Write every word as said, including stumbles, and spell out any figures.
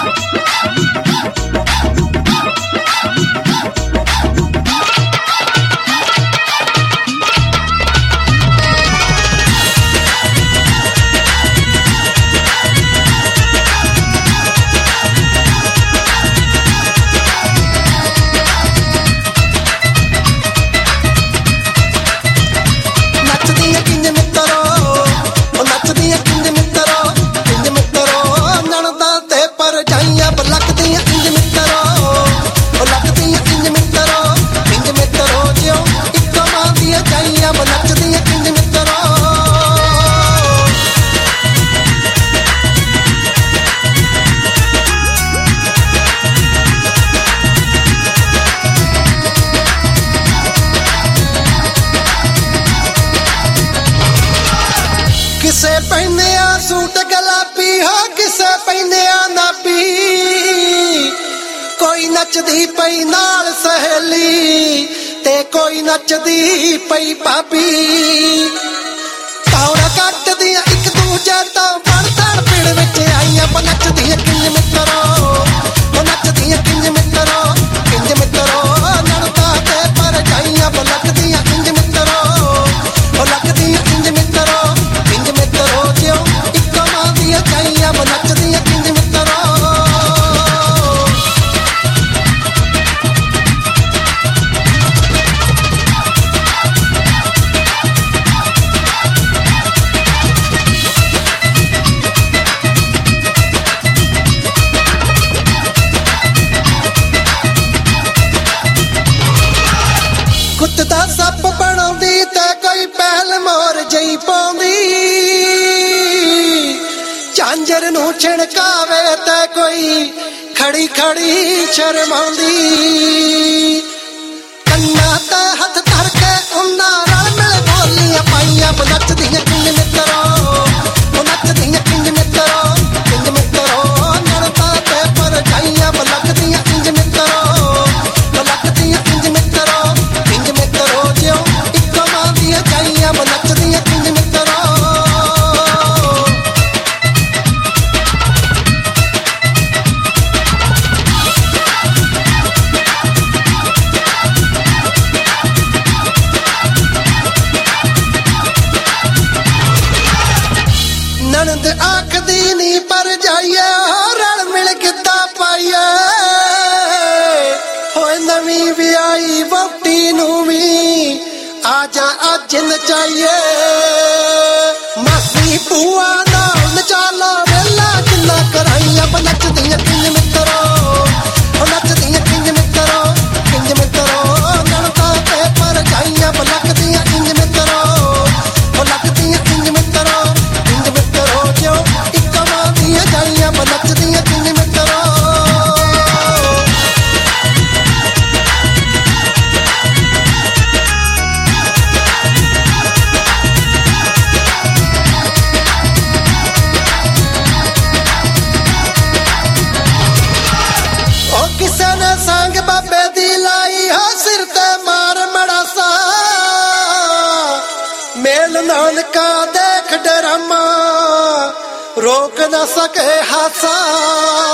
किसे पहने आ सूट गुलाबी हो किसे पहने आ नाबी कोई नचदी पई नाल सहेली ते कोई नचदी पई भाभी तौड़ा कट दिया एक दूजे तो बड़तड़ पिड़ विच आईयां पर नचदियां किंज मित्रो ओ नचदियां किंज मित्रो किंज मित्रो नड़दा ते पर जाईयां पर लगदियां किंज मित्रो ओ लगदियां किंज मित्रो किंज मित्रो जियो इक मां दियां जाईयां पर नचदियां किंज मित्रो कुत्ता सप बनाउंदी ते कोई पहल मोर जई पाउंदी झांजर नू छिड़कावे ते कोई खड़ी खड़ी शर्माउंदी कन्ना ते हथ धर के उन्ना रल मिल बोलियां पाइयां नचदियां किंज मित्रो ओ नचदियां किंज मित्रो किंज मित्रो नड़दा ते पर जाईयां लगदियां किंज मित्रो ओ लगदियां किंज मित्रो किंज मित्रो जियो इक मां दियां जाईयां नचदियां किंज मित्रो ननद आखदी नी पर जाइए रल मिल गिद्दा पाइए होए नवी विआई वोटी नू भी आजा अज नचाइए मासी बुआ नाल नचाला वेला जिन्ना कराइया नचदियां किंज मित्रो ओ नचदियां किंज मित्रो किंज मित्रो नड़दा ते पर जाइयां लगदियां किंज मित्रो ओ लगदियां किंज मित्रो किंज मित्रो जियो इक मां दियां जाइयां नचदियां किंज मित्रो किसे ने संग बाबे दी लाई हो सिर ते मार मड़ासा मेल नानका देख डरामा रोक न सके हासा।